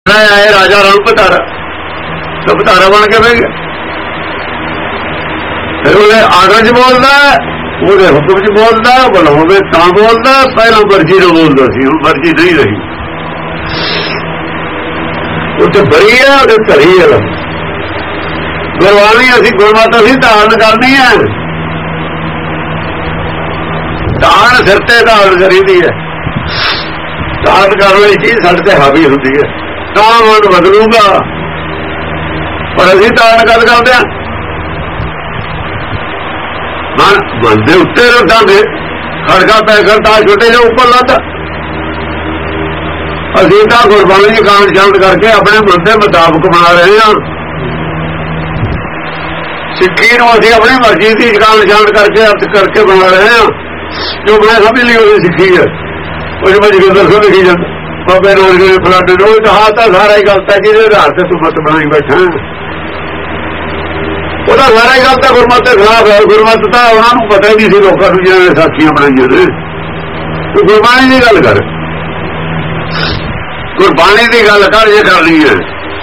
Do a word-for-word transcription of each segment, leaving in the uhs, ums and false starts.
आए राजा राम पतारा तो पतारा बन के बह गया। फिर उन्हें आदर च बोलता वो हुक्म च बोलता बुलावे तां बोलता। पहला मर्जी तो बोलता सी, हुण मर्जी नहीं रही। उत्थे बड़ी है उसे धरी है गुरबाणी। असीं गुरमत असीं धारण करनी है, धारण सिर ते धारण करीदी है। धारण करने वाली चीज साडे ते हावी हुंदी है, तां मन बदलूगा। पर असीं धारण कद करदे हां मन मन दे उत्ते रखांगे। खड़का पै करता छोटे जो उपर लाता। असीं तां गुरबाणी कांड छांड करके अपने मन के मुताबिक बना रहे हैं। सिक्खी नूं असीं अपनी मर्जी की कांड छांड करके अर्थ करके बना रहे हैं। जो मैं समझ ली उसे सिक्खी है उस में जोगिंदर सिंह लिखी जाता बाबे नानक ने फलाने ने कहा था सारा ही गलत है जिहदे आधार से तू मत बनाई बैठा ਉਹਦਾ सारा ही गलत है। गुरमत के खिलाफ है। गुरमत तो उन्होंने पता ही नहीं सी लोगों को जिन्होंने साखियां बनाई ने। तू गुरबाणी की गल कर, गुरबाणी की गल कर जे करनी है।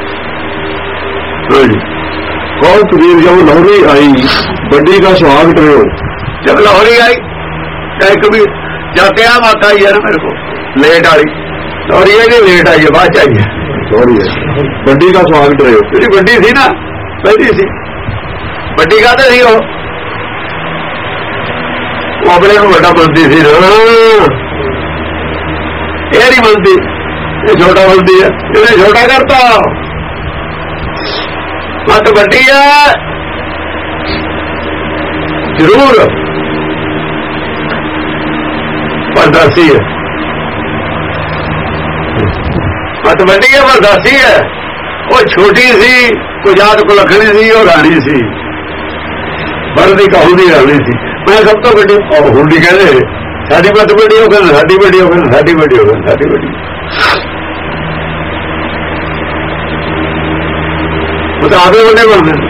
कौन कबीर जब लाहौरी आई बड्डी का सुहाग टरो। जब लाहौरी आई कबीर जाते आ बात आई है ना मेरे को लेट आई और ये नहीं लेट आई है बाद आई है। सॉरी है बड्डी का सुहाग टरो। तेरी बड्डी थी ना पहली सी बड्डी का थी वो अपने को बड़ा बनती थी ना। ये नहीं बनती, ये छोटा बनती है। इन्हें छोटा करता मत बड्डी है जरूर परदासी है। मत बड्डी है परदासी है। वो छोटी सी कुजात को लखनी सी और रानी सी बरदी कहूदी रानी सी। मैं सब तो बड़ी हुंडी कहते साडी मत बड़ी हो गई साडी बड़ी हो गई साडी बड़ी हो गई साडी बड़ी वो तो आगे बने बनते।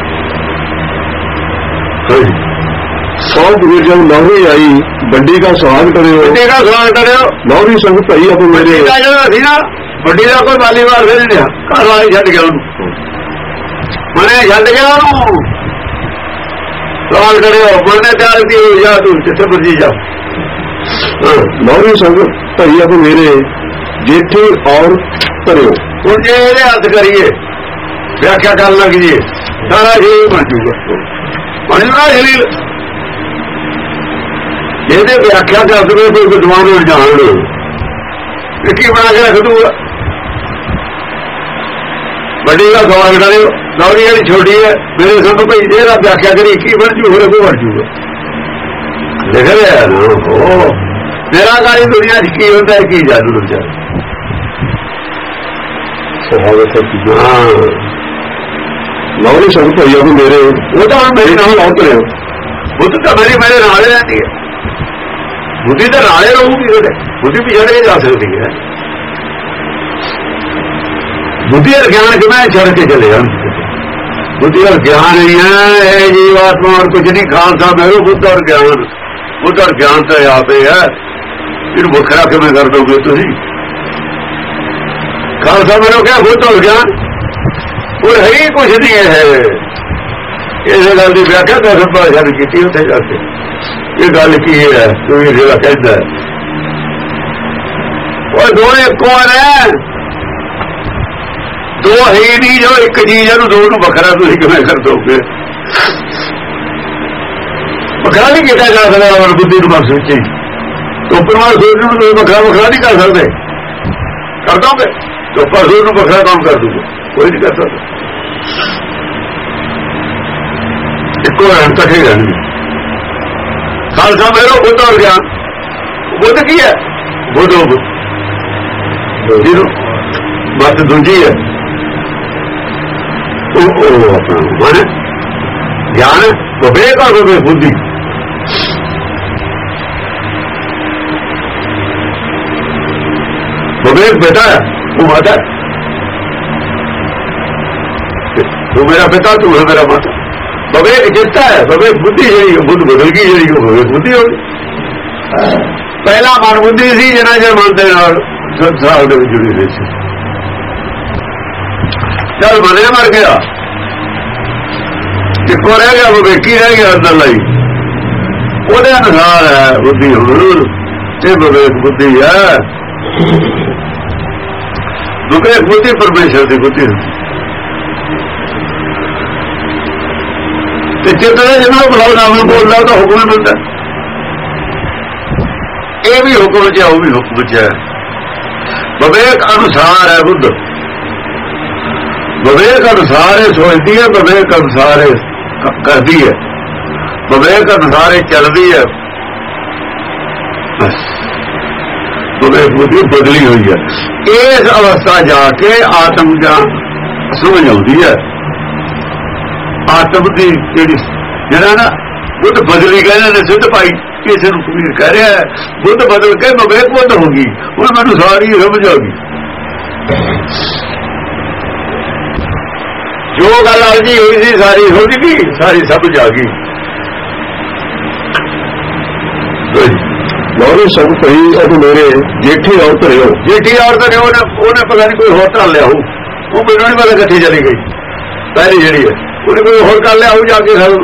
सौ कबीर जब लाहौरी आई बड्डी का सुहाग टरो। बड्डी का सुहाग टरो लाहौरी संग भाई आप मेरे सी ना बड्डी का कोई बालीवार फिर नहीं घर वाली छड्ड गया मने छड्ड गया उन्होंने सुहाग टरो मने तैयार की जा तू जिथे मर्जी जा। लाहौरी संग भाई आप मेरे जेठे और टरो। हुण जे इहदे हथ करिए व्याख्या कर लगिए सारा शरीर बन जूगा बन जूगा शरीर। ਇਹਦੇ व्याख्या कर दे कोई विद्वान जान की बना के रख दूगा। बड़ी का सवाल करे लाहौरी वाली छोटी है मेरे सब भाई ये व्याख्या करी की बन जू हो बन जूगा लिख रहा है ना। हो मेरा सारी दुनिया च की होता है की जादू होता है। हाँ लाहौरी संग भाई आप मेरे वो तो मेरे नाल लाउत रहे बुद्ध तो मेरी मेरे नाल रहती है। बुद्धि तो नाले रहूगी बुद्धि भी चढ़ के जा सकती है। बुद्धि और ज्ञान के मैं चढ़ के चले बुद्धि और ज्ञान ही है जीवात्मा और कुछ नहीं। खालसा मेरो बुद्ध और ज्ञान बुद्ध और ज्ञान तो यहाँ पे है फिर बखरा के मैं कर दोगे तुम। खालसा मेरो क्या बुद्ध और ज्ञान वो है ही कुछ नहीं है। इस गल की व्याख्या दस भाषा ने की उत्थे जाके ये गल की है तू ये जगह कहता है और दो एक है दो है ही नहीं जो एक चीज है दो नूं बखरा तुसीं किवें कर दोगे। बखरा नहीं किया जा सकता और बुद्धि नूं बस सोची तो परमार सोच नूं तुसीं बखरा बखरा नहीं कर सकते कर दोगे तो परसों नूं बखरा काम कर दूंगा कोई नहीं कर सकता। इको रहन कठे रहने खालसा मेरो बुद्ध और ज्ञान बुद्ध की है बुद्ध बुद्ध मत दूजी है अपना मन ज्ञान विवेक और विवेक बुद्धि। विवेक बेटा है वो माता है तू मेरा पिता तू है मेरा माता। विवेक जितना है विवेक बुद्धि जी बुद्ध बदल गई जी विवेक बुद्धि होगी। पहला मन बुद्धि सी जिन्हें जे मन के संसार जुड़ी रही थी ਚੱਲ ਬਣੇ ਮਰ ਗਿਆ, ਇੱਕੋ ਰਹਿ ਗਿਆ, ਵਿਵੇਕੀ ਰਹਿ ਗਿਆ ਅੰਦਰ ਲਈ, ਉਹਦੇ ਅਨੁਸਾਰ ਹੈ ਬੁੱਧੀ। ਹੁਣ ਇਹ ਵਿਵੇਕ ਬੁੱਧੀ ਹੈ, ਵਿਵੇਕ ਬੁੱਧੀ ਪਰਮੇਸ਼ਰ ਦੀ ਬੁੱਧੀ ਤੇ ਚਿੱਤਰੇ ਜਿਹਨਾਂ ਨੂੰ ਬੁਲਾਓ ਨਾਮ ਨੂੰ ਬੋਲਦਾ ਉਹਦਾ ਹੁਕਮ ਮਿਲਦਾ। ਇਹ ਵੀ ਹੁਕਮ ਚ, ਉਹ ਵੀ ਹੁਕਮ ਚ ਹੈ। ਵਿਵੇਕ ਅਨੁਸਾਰ ਹੈ ਬੁੱਧ, ਵਿਵੇਕ ਅਨੁਸਾਰ ਇਹ ਸੋਚਦੀ ਹੈ, ਵਿਵੇਕ ਅਨੁਸਾਰ ਇਹ ਕਰਦੀ ਹੈ, ਵਿਵੇਕ ਅਨੁਸਾਰ ਇਹ ਚੱਲਦੀ ਹੈ। ਵਿਵੇਕ ਬੁੱਧੀ ਬਦਲੀ ਹੋਈ ਹੈ। ਇਸ ਅਵਸਥਾ ਜਾ ਕੇ ਆਤਮ ਜਾਂ ਸਮਝ ਆਉਂਦੀ ਹੈ। ਆਤਮ ਦੀ ਜਿਹੜੀ ਜਿਹੜਾ ਨਾ ਬੁੱਧ ਬਦਲੀ ਕਹਿੰਦੇ ਨੇ, ਸਿੱਧ ਭਾਈ ਕਿਸੇ ਨੂੰ ਕਬੀਰ ਕਹਿ ਰਿਹਾ ਹੈ, ਬੁੱਧ ਬਦਲ ਕੇ ਵਿਵੇਕ ਬੁੱਧ ਹੋ ਗਈ। ਹੁਣ ਮੈਨੂੰ ਸਾਰੀ ਸਮਝ ਆ ਗਈ, ਜੋ ਗੱਲ ਅਲਝੀ ਹੋਈ ਸੀ ਸਾਰੀ ਸਮਝ ਗਈ, ਸਾਰੀ ਸਮਝ ਆ ਗਈ। ਲੋਰੀ ਸਭ ਪਈ ਉਹ ਮੇਰੇ ਜੇਠੀ ਔਰਤ ਰਿਓ, ਜੇਠੀ ਔਰਤ ਨੇ ਉਹਨੇ ਉਹਨੇ ਪਤਾ ਨਹੀਂ ਕੋਈ ਹੋਰ ਢਾਲ ਲਿਆ ਹੋਊ, ਉਹ ਮੈਨੂੰ ਨਹੀਂ ਪਤਾ ਕਿੱਥੇ ਚਲੀ ਗਈ। ਪਹਿਲੀ ਜਿਹੜੀ ਹੈ ਉਹਨੇ ਕੋਈ ਹੋਰ ਕਰ ਲਿਆ ਹੋਊ ਜਾ ਕੇ ਸਾਨੂੰ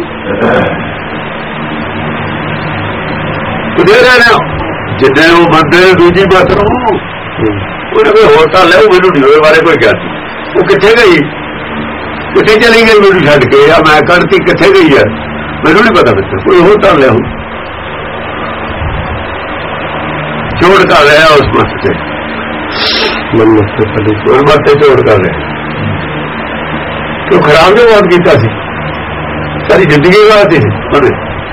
ਦੇ ਰਹੇ ਨੇ, ਜਿੱਦਾਂ ਉਹ ਬੰਦੇ ਦੂਜੀ ਬੱਸ ਨੂੰ ਉਹਨੇ ਕੋਈ ਹੋਰ ਢਾਲ ਲਿਆ, ਉਹ ਮੈਨੂੰ ਨਹੀਂ ਉਹਦੇ ਬਾਰੇ ਕੋਈ ਗੱਲ। ਉਹ ਕਿੱਥੇ ਗਈ, ਕਿੱਥੇ ਚਲੀ ਗਈ ਮੈਨੂੰ ਛੱਡ ਕੇ, ਆ ਮੈਂ ਕੱਢਤੀ ਕਿੱਥੇ ਗਈ ਹੈ ਮੈਨੂੰ ਨਹੀਂ ਪਤਾ। ਬੱਚਾ ਕੋਈ ਹੋਰ ਢਾਲ ਲਿਆ ਹੋਊ, ਚੋੜ ਕਰ ਰਿਹਾ ਉਸ ਮੱਤ ਤੇ, ਮਨਮਤ ਤੇ ਚੋੜ ਕਰ ਰਿਹਾ। ਕਿਉਂ ਖਰਾਬ ਜੋ ਬਹੁਤ ਕੀਤਾ ਸੀ, ਸਾਰੀ ਜ਼ਿੰਦਗੀ ਵਾਸਤੇ ਉਹਨੇ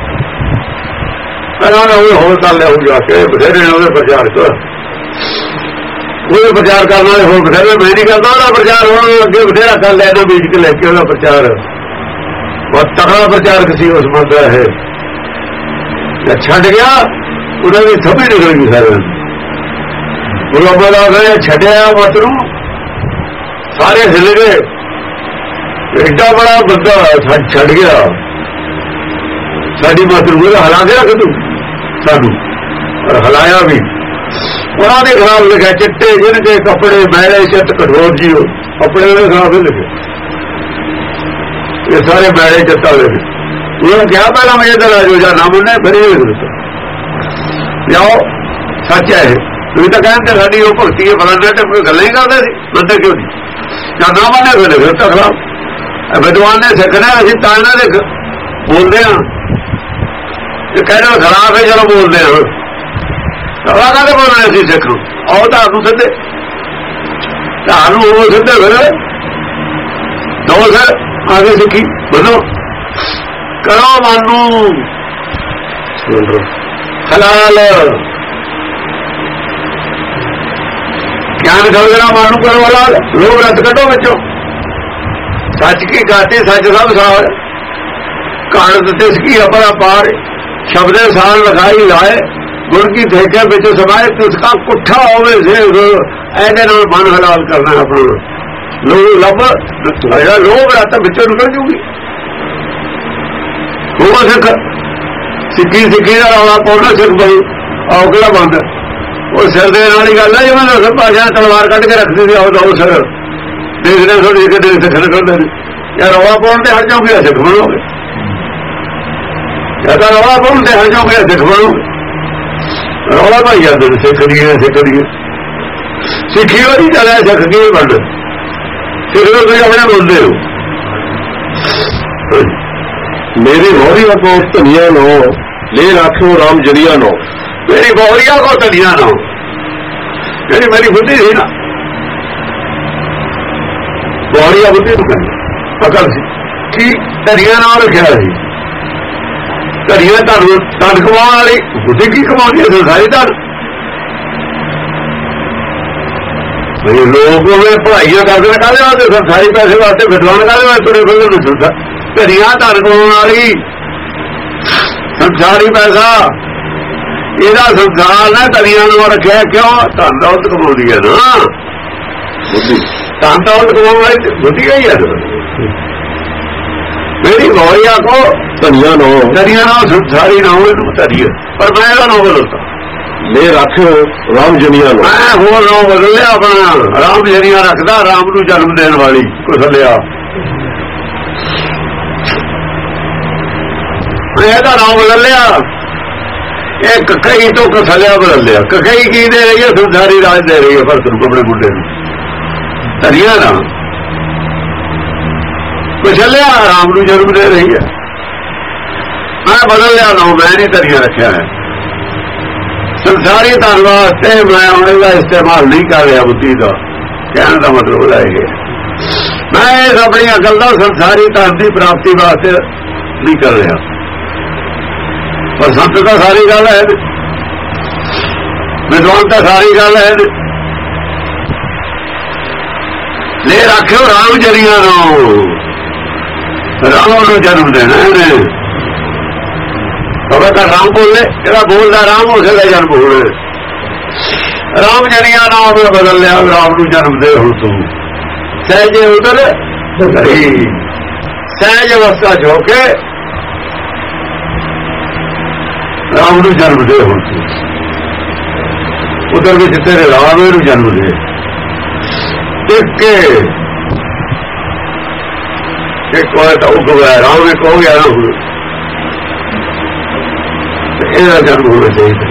ਉਹ ਹੋਰ ਕਰ ਲਿਆ ਹੋ ਜਾ ਕੇ ਬਥੇਰੇ ਨੇ ਉਹਦੇ ਪ੍ਰਚਾਰ ਕਰ, ਉਹਦੇ ਪ੍ਰਚਾਰ ਕਰਨ ਵਾਲੇ ਹੋਰ ਬਥੇਰੇ। ਮੈਂ ਨਹੀਂ ਕਰਦਾ ਉਹਦਾ ਪ੍ਰਚਾਰ, ਹੁਣ ਅੱਗੇ ਬਥੇਰਾ ਕਰ ਲਿਆ ਨਾ ਬੀਜ ਕੇ ਲੈ ਕੇ ਉਹਦਾ ਪ੍ਰਚਾਰ, ਬਹੁਤ ਤਕੜਾ ਪ੍ਰਚਾਰਕ ਸੀ ਉਸ ਮੱਤ ਦਾ। ਇਹ ਛੱਡ ਗਿਆ, ਉਹਨਾਂ ਦੀ ਸਮਝ ਨਿਕਲ ਗਈ ਸਾਰਿਆਂ ਨੂੰ। ਉਹ ਬੋਲਾ ਗਏ ਛੱਡਿਆ ਮਤ ਨੂੰ, ਸਾਰੇ ਹਿੱਲ ਗਏ। ਏਡਾ ਬੜਾ ਬੰਦਾ ਛੱਡ ਗਿਆ, ਸਾਡੀ ਮਤ ਨੂੰ ਹਿਲਾ ਕੇ ਰੱਖ ਤੂੰ ਸਾਨੂੰ, ਹਿਲਾਇਆ ਵੀ। ਉਹਨਾਂ ਦੇ ਖਿਲਾਫ ਲਿਖਿਆ ਚਿੱਟੇ ਜਿਹਨ ਕੇ ਕੱਪੜੇ ਮੈਲੇ ਚਿੱਤ ਕਠੋਰ ਜੀ, ਕੱਪੜੇ ਉਹਦੇ ਖਿਲਾਫ ਲਿਖੇ, ਇਹ ਸਾਰੇ ਮੈਲੇ ਚਿੱਤ ਵਾਲੇ ਨੇ। ਉਹਨੇ ਕਿਹਾ ਪਹਿਲਾਂ ਮੈਂ ਇੱਧਰ ਆ ਜਾਓ ਜਾਂ ਨਾ ਮੰਨੇ, ਫਿਰ ਇਹ ਲਿਖ ਦਿੱਤਾ ਜਾਓ ਸੱਚ ਹੈ। ਤੁਸੀਂ ਤਾਂ ਕਹਿੰਦੇ ਸਾਡੀ ਉਹ ਭਗਤੀ ਹੈ ਫਲਾਣੇ ਤੇ ਕੋਈ ਗੱਲਾਂ ਹੀ ਕਰਦੇ ਸੀ, ਮੰਨਦੇ ਕਿਉਂ ਨਹੀਂ? ਜਾਂ ਨਾ ਮੰਨੇ ਫਿਰ ਲਿਖ ਦਿੱਤਾ ਖਿਲਾਫ। ਵਿਦਵਾਨ ਨੇ ਸਿੱਖਣਾ, ਅਸੀਂ ਤਾਂ ਇਹਨਾਂ ਦੇ ਬੋਲਦੇ ਹਾਂ, ਇਹ ਕਹਿੰਦੇ ਖਿਲਾਫ ਹੈ ਚਲੋ ਬੋਲਦੇ ਹਾਂ। ਸਵਾ ਕਾਹਦੇ ਬੋਲਣਾ ਅਸੀਂ ਸਿੱਖ ਨੂੰ? ਆਓ ਤੁਹਾਨੂੰ ਸਿੱਧੇ, ਤੁਹਾਨੂੰ ਉਹ ਸਿੱਧੇ ਫਿਰ ਦੋ ਸਰ ਆਗੇ ਸਿੱਖੀ ਬੋਲੋ, ਕਰੋ ਮਨ ਨੂੰ ਹਲਾਲ, ਗਿਆਨ ਖੋਲਣਾ ਮਨ ਨੂੰ ਕਰੋ ਹਲਾਲ, ਲੋਭ ਰੱਤ ਕੱਢੋ ਵਿੱਚੋਂ। ਸੱਚ ਕੀ ਗਾਤੇ ਸੱਚ ਸਭ ਸਾਰ, ਕਾਣ ਦਿੱਤੇ ਸਕੀ ਆਪਣਾ ਪਾਰ, ਸ਼ਬਦੇ ਸਾਲ ਲਗਾਈ ਲਾਏ, ਗੁਣ ਕੀ ਠੇਕੇ ਵਿੱਚ ਸਮਾਏ, ਤੁਸਕਾ ਪੁੱਠਾ ਹੋਵੇ ਸੇਵ, ਇਹਦੇ ਨਾਲ ਮਨ ਹਲਾਲ ਕਰਨਾ ਆਪਣਾ। ਲੋਭ ਲੱਭ ਜਿਹੜਾ ਲੋਭ ਰੱਤ ਵਿੱਚੋਂ ਨਿਕਲ ਜੂਗੀ। ਉਹ ਸਿੱਖ ਸਿੱਖੀ ਸਿੱਖੀ ਦਾ ਰੌਲਾ ਪਾਉਣਾ ਸਿੱਖ ਬਈ ਔਗਲਾ ਬੰਦ, ਉਹ ਸਿਰ ਦੇ ਨਾਲ ਹੀ ਗੱਲ ਹੈ। ਜਿਵੇਂ ਦਸ ਭਾਸ਼ਾ ਤਲਵਾਰ ਕੱਢ ਕੇ ਰੱਖਦੀ ਸੀ, ਆਉਦਾ ਉਹ ਸਿਰ ਦੇਖਦੇ ਥੋੜੀ ਕਿਤੇ ਸਿੱਖ ਨਿਕਲਦੇ ਨੇ। ਯਾਰ ਰੌਲਾ ਪਾਉਣ ਤੇ ਹਟ ਜਾਓਗੇ ਸਿੱਖ ਬਣੋਗੇ, ਜਾਂ ਤਾਂ ਰੌਲਾ ਪਾਉਣ ਤੇ ਹਟ ਜਾਓਗੇ ਸਿੱਖ ਬਣੋਗੇ। ਰੌਲਾ ਭਾਈ ਜਾਂਦੇ ਨੇ ਸਿੱਖ ਦੀ ਸਿੱਖ ਦੀ ਸਿੱਖੀ ਵਾਲੀ ਚੱਲਿਆ, ਸਿੱਖ ਕੀ ਬਣ ਸਿੱਖ ਨੂੰ ਤੁਸੀਂ ਆਪਣੇ ਬੋਲਦੇ ਹੋ। ਮੇਰੀ ਮੋਹਰੀਆ ਕੋ ਧਨੀਆ ਨੋ ਲੈ ਰੱਖੋ ਰਾਮ ਜਰੀਆ ਨੋ, ਮੇਰੀ ਮੋਹਰੀਆ ਕੋ ਧਨੀਆ ਨੋ, ਜਿਹੜੀ ਮੇਰੀ ਬੁੱਧੀ ਸੀ ਨਾ, ਮੋਹਰੀਆ ਬੁੱਧੀ ਨੂੰ ਕਹਿੰਦੇ ਅਕਲ ਸੀ, ਕੀ ਧਨੀਆ ਨਾਲ ਰੱਖਿਆ ਸੀ। ਧਨੀਆ ਤੁਹਾਨੂੰ ਧਨ ਕਮਾਉਣ ਵਾਲੀ ਬੁੱਧੀ ਕੀ ਕਮਾਉਂਦੀ ਹੈ? ਸੰਸਾਰੀ ਧਨ। ਲੋਕ ਪੜ੍ਹਾਈਆਂ ਕਰਦੇ ਨੇ ਕਾਹਦੇ ਵਾਸਤੇ? ਸੰਸਾਰੀ ਪੈਸੇ ਵਾਸਤੇ। ਵਿਦਵਾਨ ਕਾਹਦੇ ਵਾਸਤੇ ਤੁਰੇ ਫਿਰਦੇ ਨੇ? ਸੰਸਾਰ ਧਨੀਆ ਧਨ ਕਮਾਉਣ ਵਾਲੀ, ਸੰਸਾਰੀ ਪੈਸਾ ਇਹਦਾ ਸੰਸਾਰ ਨੇ ਧਨੀਆ ਨੂੰ ਰੱਖਿਆ। ਕਿਉਂ? ਧਨ ਦੌਲਤ ਕਮਾਉਂਦੀ ਹੈ ਨਾ ਬੁੱਧੀ, ਧਨ ਦੌਲਤ ਕਮਾਉਣ ਵਾਲੀ ਬੁੱਧੀ ਹੀ ਹੈ। ਮੇਰੀ ਮੋਹਰੀਆ ਕੋ ਧਨੀਆ ਨੋ, ਧਨੀਆ ਨਾ ਸੰਸਾਰੀ ਨਾ ਹੋਵੇ ਧਨੀਆ, ਪਰ ਮੈਂ ਇਹਦਾ ਨੋ ਬਦਲਤਾ। ਲੈ ਰੱਖਿਓ ਰਾਮ ਜਨੀਆਂ ਨੂੰ। ਮੈਂ ਹੋਰ ਨਾਮ ਬਦਲ ਲਿਆ ਆਪਣਾ, ਰਾਮ ਜਨੀਆਂ ਰੱਖਦਾ, ਰਾਮ ਨੂੰ ਜਨਮ ਦੇਣ ਵਾਲੀ ਕੁਸਲਿਆ। ਮੈਂ ਇਹਦਾ ਨਾਮ ਬਦਲ ਲਿਆ, ਇਹ ਕਕਈ ਤੋਂ ਕਸਲਿਆ ਬਦਲ ਲਿਆ। ਕਕਈ ਕੀ ਦੇ ਰਹੀ ਹੈ? ਸੰਸਾਰੀ ਰਾਜ ਦੇ ਰਹੀ ਹੈ ਭਰਤ ਨੂੰ, ਆਪਣੇ ਮੁੰਡੇ ਨੂੰ। ਧਰੀਆਂ ਨਾ ਕੁਸਲਿਆ ਰਾਮ ਨੂੰ ਜਨਮ ਦੇ ਰਹੀ ਹੈ। ਮੈਂ ਬਦਲ ਲਿਆ ਨਾਮ, ਮੈਂ ਨਹੀਂ ਧਰੀਆਂ ਰੱਖਿਆ ਹੈ। ਸੰਸਾਰੀ ਧਨ ਵਾਸਤੇ ਮੈਂ ਹੁਣ ਇਹਦਾ ਇਸਤੇਮਾਲ ਨਹੀਂ ਕਰ ਰਿਹਾ ਬੁੱਧੀ ਦਾ, ਕਹਿਣ ਦਾ ਮਤਲਬ ਹੈ ਮੈਂ ਇਸ ਆਪਣੀ ਅਕਲ ਦਾ ਸੰਸਾਰੀ ਧਨ ਦੀ ਪ੍ਰਾਪਤੀ ਵਾਸਤੇ ਨਹੀਂ ਕਰ ਰਿਹਾ। ਪਰ ਸੰਤ ਤਾਂ ਸਾਰੀ ਗੱਲ ਹੈ, ਵਿਦਵਾਨ ਤਾਂ ਸਾਰੀ ਗੱਲ ਹੈ। ਲੈ ਰੱਖਿਓ ਰਾਮ ਜਰੀਆਂ ਨੂੰ, ਰਾਮ ਨੂੰ ਜਨਮ ਦੇਣਾ ਇਹਨੇ। ਤਾਂ ਰਾਮ ਬੋਲੇ, ਇਹਦਾ ਬੋਲਦਾ ਰਾਮ ਉਸੇ ਦਾ ਜਨਮ ਬੋਲੇ। ਰਾਮ ਜਨੀਆਂ ਨਾਮ ਬਦਲ ਲਿਆ, ਰਾਮ ਨੂੰ ਜਨਮ ਦੇ ਹੁਣ ਤੂੰ। ਸਹਿਜੇ ਉਤਰ ਕਰੀ, ਸਹਿਜ ਅਵਸਥਾ ਚ ਹੋ ਕੇ ਰਾਮ ਨੂੰ ਜਨਮ ਦੇ ਹੁਣ ਤੂੰ। ਉਧਰ ਵਿੱਚ ਤੇਰੇ ਰਾਮ ਨੂੰ ਜਨਮ ਦੇ। ਇੱਕ ਇੱਕ ਵਾਰ ਤਾਂ ਉਹ ਗਿਆ ਰਾਮ, ਇੱਕ ਹੋ ਗਿਆ ਨਾ, ਇਹਦਾ ਜਨਮ ਹੋਣਾ ਚਾਹੀਦਾ।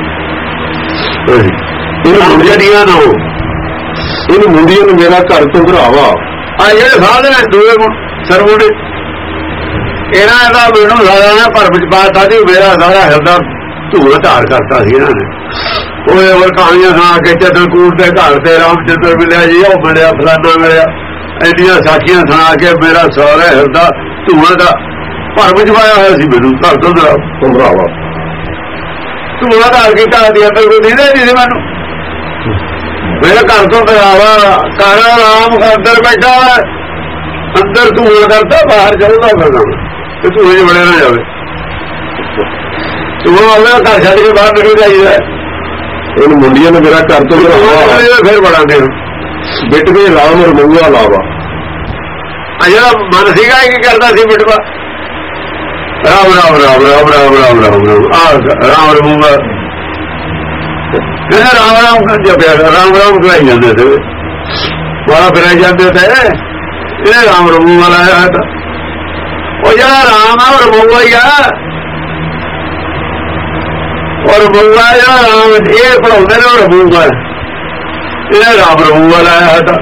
ਇਹਨੂੰ ਮੁੰਡਿਆਂ ਨੂੰ ਇਹਨੂੰ ਮੁੰਡਿਆਂ ਨੂੰ ਮੇਰਾ ਘਰ ਤੋਂ ਭਰਾਵਾ। ਆ ਜਿਹੜੇ ਸਾਧ ਨੇ ਦੂਏ ਸਰਵੁੰਡੇ, ਇਹਨਾਂ ਦਾ ਮੈਨੂੰ ਸਾਰਾ ਨਾ ਭਰਮ ਚ ਪਾਤਾ ਸੀ। ਮੇਰਾ ਸਾਰਾ ਹਿਰਦਾ ਧੂੜ ਧਾਰ ਕਰਤਾ ਸੀ ਇਹਨਾਂ ਨੇ। ਉਹ ਹੋਰ ਕਹਾਣੀਆਂ ਸੁਣਾ ਕੇ ਚੰਦਰਕੂਟ ਦੇ ਘਰ ਤੇ ਰਾਮ ਚੰਦਰ ਮਿਲਿਆ ਜੀ, ਉਹ ਮਿਲਿਆ ਫਲਾਨਾ ਮਿਲਿਆ, ਇੰਨੀਆਂ ਸਾਖੀਆਂ ਸੁਣਾ ਕੇ ਮੇਰਾ ਸਾਰਾ ਹਿਰਦਾ ਧੂੜ ਦਾ ਭਰਮ ਚ ਪਾਇਆ ਹੋਇਆ ਸੀ। ਮੈਨੂੰ ਘਰ ਤੋਂ ਭਰਾਵਾ ਧੂੜਾ ਧਾਰ ਕੀਤਾ ਦੀ ਅੰਦਰ ਕੋਈ ਨਹੀਂ ਦੇ ਸੀ ਮੈਨੂੰ। ਮੇਰੇ ਘਰ ਤੋਂ ਭਰਾਵਾ ਘਰ ਰਾਮ ਅੰਦਰ ਬੈਠਾ, ਅੰਦਰ ਧੂੜ ਕਰਦਾ, ਬਾਹਰ ਚੱਲਦਾ ਫਿਰਦਾ ਤੇ ਧੂੜੇ ਚ ਬੜਿਆ ਨਾ ਜਾਵੇ। ਤੂੰ ਆਵੇ ਘਰ ਛੱਡ ਕੇ ਬਾਹਰ ਨਿਕਲ ਜਾਈਦਾ। ਇਹਨੂੰ ਮੁੰਡਿਆਂ ਨੇ ਮੇਰਾ ਘਰ ਤੋਂ ਫਿਰ ਬੜਾਂਗੇ ਬਿਟ ਕੇ ਰਾਮ ਔਰ ਮੂਆ ਲਾਵਾ। ਆ ਜਿਹੜਾ ਮਨ ਸੀਗਾ ਕੀ ਕਰਦਾ ਸੀ ਬਿਟਵਾ, ਰਾਮ ਰਾਮ ਰਾਮ ਰਾਮ ਰਾਮ ਰਾਮ ਰਾਮ ਰਾਮ ਆ ਰਾਮ ਰਮੂਗਾ। ਕਹਿੰਦੇ ਰਾਮ ਰਾਮ ਕਰ ਜਪਿਆ, ਰਾਮ ਰਾਮ ਕਰਾਈ ਜਾਂਦੇ ਸੀ, ਵਾਲਾ ਫਿਰਾਈ ਜਾਂਦੇ ਤੇ ਇਹ ਰਾਮ ਰਮੂ ਵਾਲਾ ਆਇਆ ਤਾਂ। ਉਹ ਜਿਹੜਾ ਰਾਮ ਆ ਉਹ ਰਮੂਗਾ ਹੀ ਆ, ਔਰ ਰਮੂਗਾ ਜਿਹੜਾ ਰਾਮ ਇਹ ਪੜਾਉਂਦੇ ਨੇ ਉਹ ਰਮੂਗਾ, ਇਹ ਰਾਮ ਰਮੂ ਵਾਲਾ ਆਇਆ ਤਾਂ।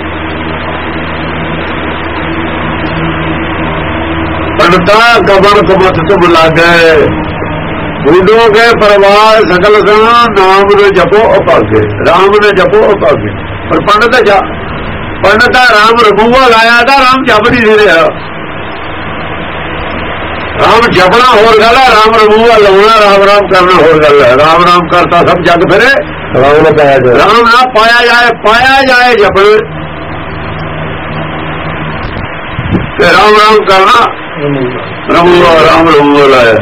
पंडता कबर कमत तुम लागे, बूढ़ों के परिवार सकल सना, नाम ने जपो अपागे, राम ने जपो अपागे। पर पंडित जा पंडित राम रघुआ लाया था, राम जप नहीं रहा। राम जपना होर गल है, राम रघुआ लाना, राम राम करना होर गल है। राम राम करता सब जग फिरे, राम ना पाया जाए, राम ना पाया जाए, पाया जाए जपने। राम राम करना रमूगा, राम रमूगा लाया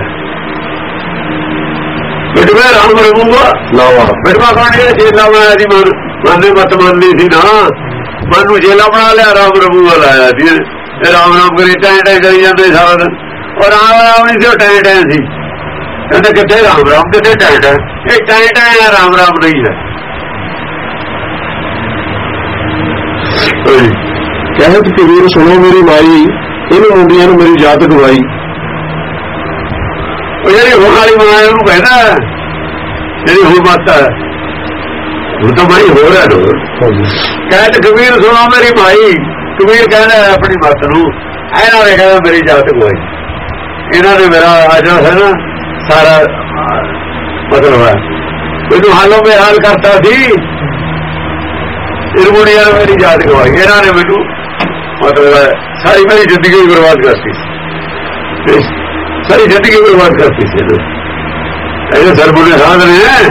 बिटवा, राम रमूगा लावा। बिटवा खाने चेला बनाया थी, मन मन ने मत मान ली थी ना, मन को चेला बना लिया, राम रमूगा लाया थी। राम राम करी टाइम टाइम करी जाते सारा दिन, और राम राम नहीं थी, टाइम टाइम थी। कहते कितने राम राम, कितने टाइम टाइम, ये टाइम टाइम है, राम राम नहीं है। कहत कबीर सुनो मेरी माई, इन मुंडिया ने मेरी जात गवाई। जी होने वाली माया कहना जी हो माता है, वो तो भाई हो रहा है। कहत कबीर सुनो मेरी माई, कबीर कहना है अपनी मत नू, इन्हों ने कहना मेरी जात गवाई। इन्होंने मेरा आज है ना सारा मतलब है, मैनू हालों में हाल करता सी, इन मुंडिया ने मेरी जात गवाई। इन्होंने मैनू मतलब सारी मेरी जिंदगी बर्बाद करती, सारी जिंदगी बर्बाद करती थी। ऐसे सरबुने साध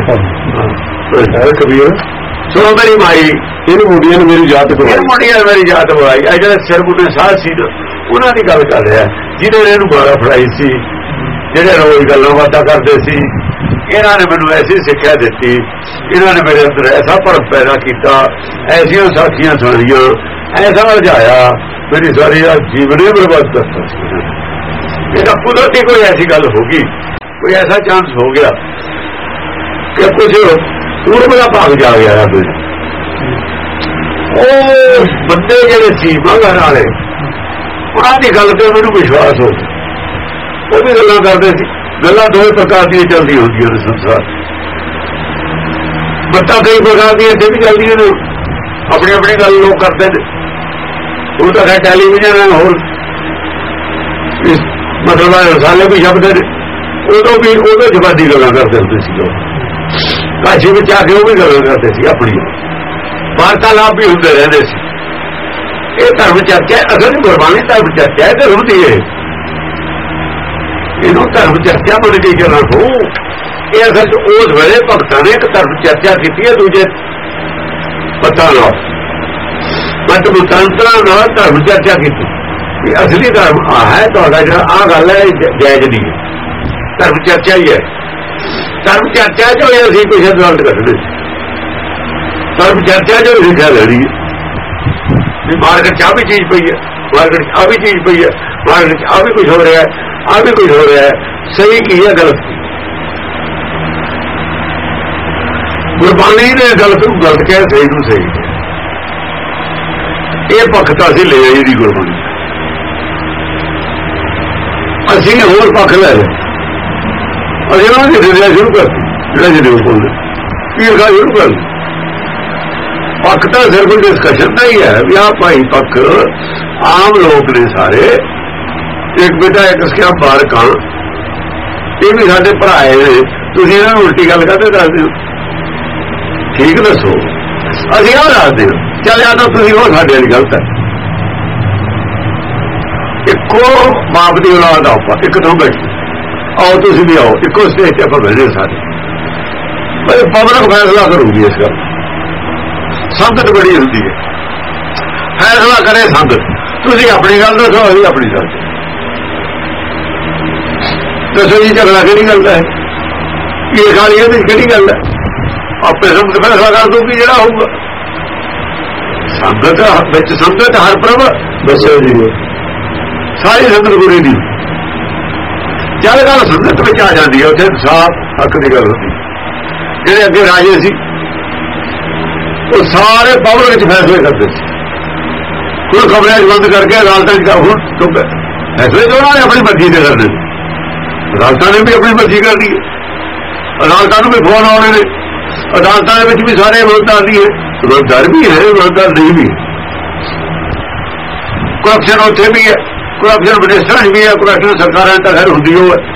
ने कबीर सुनो मेरी माई, इन मुंडिया ने मेरी जात गवाई, मुंडिया ने मेरी जात गवाई। अ जो सरबुने साध सी ना, उन्होंने की गल कर रहा, जिन्होंने इन्हू मारा फड़ाई सी, जेडे रोज गल्लां बातां करते सी, इन्होंने मैनू ऐसी सिक्ख्या दी, इन्होंने मेरे अंदर ऐसा भरम पैदा किया, ऐसिया साखियां सुनिया, ऐसा उलझाया, मेरी सारी जीवन ही बर्बाद करता। ये कुदरती कोई ऐसी गल होगी, कोई ऐसा चांस हो गया। कि कुछ पूर्व का भाग जा गया है। ਉਹ ਬੰਦੇ ਜਿਹੜੇ ਸੀ ਮਗਰ ਵਾਲੇ ਉਹਨਾਂ ਦੀ ਗੱਲ ਤੇ ਮੈਨੂੰ ਵਿਸ਼ਵਾਸ ਹੋ ਗਿਆ। ਉਹ ਵੀ ਗੱਲਾਂ ਕਰਦੇ ਸੀ। ਗੱਲਾਂ ਦੋਵੇਂ ਪ੍ਰਕਾਰ ਦੀਆਂ ਚੱਲਦੀਆਂ ਹੁੰਦੀਆਂ ਨੇ ਸੰਸਾਰ। ਬੱਤਾਂ ਕਈ ਪ੍ਰਕਾਰ ਦੀਆਂ ਇੱਥੇ ਵੀ ਚੱਲਦੀਆਂ ਨੇ। ਆਪਣੀ ਆਪਣੀ ਗੱਲ ਲੋਕ ਕਰਦੇ ਨੇ। ਉਹ ਤਾਂ ਹੈ ਟੈਲੀਵਿਜ਼ਨ ਹੋਰ ਮਤਲਬ ਰਸਾਲੇ ਵੀ ਸ਼ਬਦ ਨੇ। ਉਦੋਂ ਵੀ ਉਹਦੇ ਜਵਾਦੀ ਗੱਲਾਂ ਕਰਦੇ ਹੁੰਦੇ ਸੀ ਲੋਕ। ਕਾਸ਼ੀ ਵਿੱਚ ਆ ਕੇ ਉਹ ਵੀ ਗੱਲਾਂ ਕਰਦੇ ਸੀ ਆਪਣੀ। ਵਾਰਤਾਲਾਪ ਵੀ ਹੁੰਦੇ ਰਹਿੰਦੇ ਸੀ। ਇਹ ਧਰਮ ਚਰਚਾ ਅਸਲ ਗੁਰਬਾਣੀ ਧਰਮ ਚਰਚਾ ਹੈ। ਧਰਮ ਦੀ ਹੈ ਇਹਨੂੰ ਧਰਮ ਚਰਚਾ ਬਣ ਗਈ ਜਨਾ ਹੋ। ਇਹ ਅਸਲ ਉਸ ਵੇਲੇ ਭਗਤਾਂ ਨੇ ਇੱਕ ਧਰਮ ਚਰਚਾ ਕੀਤੀ ਹੈ ਦੂਜੇ ਪਤਾ ਲਓ ਮਤ ਮੁਤੰਤਰਾਂ ਨਾਲ ਧਰਮ ਚਰਚਾ ਕੀਤੀ ਵੀ ਅਸਲੀ ਧਰਮ ਆ ਹੈ ਤੁਹਾਡਾ ਜਿਹੜਾ ਆਹ ਗੱਲ ਹੈ ਜਾਇਜ਼ ਨਹੀਂ ਹੈ। ਧਰਮ ਚਰਚਾ ਹੀ ਹੈ। ਧਰਮ ਚਰਚਾ ਜੋ ਅਸੀਂ ਕੁਝ ਗਲਤ ਕਰਦੇ ਧਰਮ ਚਰਚਾ ਜੋ ਲਿਖਿਆ ਲੈਣੀ ਵੀ ਮਾਰਕੀਟ 'ਚ ਆ ਵੀ ਚੀਜ਼ ਪਈ ਹੈ, ਮਾਰਕੀਟ 'ਚ ਆ ਵੀ ਚੀਜ਼ ਪਈ ਹੈ, ਮਾਰਕੀਟ 'ਚ ਆ ਵੀ ਕੁਝ ਹੋ ਰਿਹਾ ਹੈ, ਆ ਵੀ ਕੁਝ ਹੋ ਰਿਹਾ ਹੈ। ਸਹੀ ਕੀ ਹੈ ਗਲਤ ਕੀ? ਗੁਰਬਾਣੀ ਨੇ ਗਲਤ ਨੂੰ ਗਲਤ ਕਹਿ ਸਹੀ ਨੂੰ ਸਹੀ। ਇਹ ਪੱਖ ਤਾਂ ਅਸੀਂ ਲੈ ਆਈ ਦੀ ਗੁਰਬਾਣੀ। ਅਸੀਂ ਹੋਰ ਪੱਖ ਲੈ ਲਿਆ। ਅਸੀਂ ਉਹਨਾਂ ਦੀ ਰਿਆ ਸ਼ੁਰੂ ਕਰਤੀ ਜਿਹੜਾ ਜਿਹੜੇ ਉਹ ਬੋਲਦੇ ਕੀ ਗਾ ਸ਼ੁਰੂ ਕਰ ਪੱਖ ਤਾਂ ਸਿਰਫ ਡਿਸਕਸ਼ਨ ਦਾ ਹੀ ਹੈ ਵੀ ਆਹ ਭਾਈ ਪੱਖ ਆਮ ਲੋਕ ਨੇ ਸਾਰੇ। ਇੱਕ ਬੇਟਾ ਇੱਕ ਸਿਆ ਬਾਰਕਾਂ ਇਹ ਵੀ ਸਾਡੇ ਭਰਾ ਨੇ। ਤੁਸੀਂ ਇਹਨਾਂ ਨੂੰ ਉਲਟੀ ਗੱਲ ਕਰਦੇ ਦੱਸਦੇ ਹੋ। ਠੀਕ ਦੱਸੋ ਅਸੀਂ ਆਹ ਦੱਸਦੇ ਹਾਂ। ਚੱਲ ਆ ਤਾਂ ਤੁਸੀਂ ਉਹ ਸਾਡੇ ਵਾਲੀ ਗਲਤ ਹੈ। ਇੱਕੋ ਬਾਪ ਦੀ ਔਲਾਦ ਆਪਾਂ ਇੱਕ ਤੋਂ ਬੈਠੇ ਆਓ ਤੁਸੀਂ ਵੀ ਆਓ ਇੱਕੋ ਸਟੇਜ ਤੇ ਆਪਾਂ ਬੈਠੇ ਸਾਰੇ। ਪਰ ਪਬਲਿਕ ਫੈਸਲਾ ਕਰੂਗੀ ਇਸ ਗੱਲ। ਸੰਗਤ ਬੜੀ ਹੁੰਦੀ ਹੈ ਫੈਸਲਾ ਕਰੇ ਸੰਗਤ। ਤੁਸੀਂ ਆਪਣੀ ਗੱਲ ਦੱਸੋ ਅਸੀਂ ਆਪਣੀ ਗੱਲ ਦੱਸੋ ਜੀ। ਝਗੜਾ ਕਿਹੜੀ ਗੱਲ ਹੈ? ਇਹ ਗਾਲੀ ਇਹਦੀ ਕਿਹੜੀ ਗੱਲ ਹੈ? ਆਪੇ ਸੰਗਤ ਫੈਸਲਾ ਕਰ ਦੂਗੀ ਜਿਹੜਾ ਹੋਊਗਾ। ਸੰਗਤ ਵਿੱਚ ਸੰਗਤ ਹਰ ਪ੍ਰਭ ਦੱਸੋ ਜੀ ਸਾਰੀ ਸੰਗਤ ਗੁਰੂ ਦੀ ਜਦ ਗੱਲ ਸੰਗਤ ਵਿੱਚ ਆ ਜਾਂਦੀ ਹੈ ਉੱਥੇ ਸਾਫ਼ ਹੱਕ ਦੀ ਗੱਲ ਹੁੰਦੀ। ਜਿਹੜੇ ਅੱਗੇ ਰਾਜੇ ਸੀ ਉਹ ਸਾਰੇ ਪਬਲਿਕ ਵਿੱਚ ਫੈਸਲੇ ਕਰਦੇ ਸੀ। ਹੁਣ ਖਬਰਾਂ ਬੰਦ ਕਰਕੇ ਅਦਾਲਤਾਂ ਚ ਹੁਣ ਫੈਸਲੇ ਜੋ ਉਹਨਾਂ ਨੇ ਆਪਣੀ ਮਰਜ਼ੀ ਦੇ ਕਰਦੇ। ਅਦਾਲਤਾਂ ਨੇ ਵੀ ਆਪਣੀ ਮਰਜ਼ੀ ਕਰਨੀ ਹੈ। ਅਦਾਲਤਾਂ ਨੂੰ ਵੀ ਫੋਨ ਆਉਣੇ ਨੇ। ਅਦਾਲਤਾਂ ਦੇ ਵਿੱਚ ਵੀ ਸਾਰੇ ਇਮਾਨਦਾਰ ਦੀ ਹੈ। ਇਮਾਨਦਾਰ ਵੀ ਹੈ ਇਮਾਨਦਾਰ ਨਹੀਂ ਵੀ। ਕਰਪਸ਼ਨ ਉੱਥੇ ਵੀ ਹੈ। ਕਰਪਸ਼ਨ ਮਿਨਿਸਟਰਾਂ ਵੀ ਹੈ। ਕਰਪਸ਼ਨ ਸਰਕਾਰਾਂ ਤਾਂ ਖੈਰ ਹੁੰਦੀ ਉਹ ਹੈ।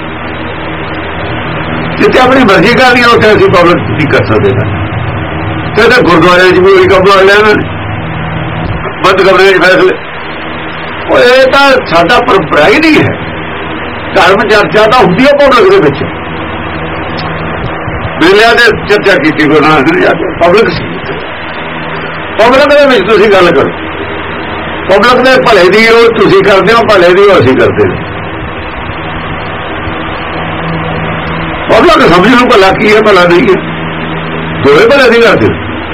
ਜਿੱਥੇ ਆਪਣੀ ਮਰਜ਼ੀ ਕਰਨੀ ਹੈ ਉੱਥੇ ਅਸੀਂ ਪਬਲਿਕ ਨਹੀਂ ਕਰ ਸਕਦੇ। ਤੇ ਗੁਰਦੁਆਰੇ ਚ ਵੀ ਉਹੀ ਕੰਮ ਲਾ ਲਿਆ ਇਹਨਾਂ ਨੇ ਬੰਦ ਕਮਰੇ ਚ ਫੈਸਲੇ। ਉਹ ਇਹ ਤਾਂ ਸਾਡਾ ਪਰੰਪਰਾ ਹੀ ਨਹੀਂ ਹੈ। ਧਰਮ ਚਰਚਾ ਤਾਂ ਹੁੰਦੀ ਹੈ ਪਬਲਿਕ ਦੇ ਵਿੱਚ। ਮੇਲਿਆਂ ਦੇ ਚਰਚਾ ਕੀਤੀ ਗੁਰੂ ਨਾਨਕ ਨੇ ਜਾ ਕੇ ਪਬਲਿਕ ਸੀ। ਪਬਲਿਕ ਦੇ ਵਿੱਚ ਤੁਸੀਂ ਗੱਲ ਕਰੋ। ਪਬਲਿਕ ਦੇ ਭਲੇ ਦੀ ਉਹ ਤੁਸੀਂ ਕਰਦੇ ਹੋ ਭਲੇ ਦੀ ਉਹ ਅਸੀਂ ਕਰਦੇ ਹਾਂ। ਪਬਲਿਕ ਸਮਝ ਨੂੰ ਭਲਾ ਕੀ ਹੈ ਭਲਾ ਨਹੀਂ ਹੈ ਦੋਵੇਂ ਭਲੇ ਦੀ ਕਰਦੇ।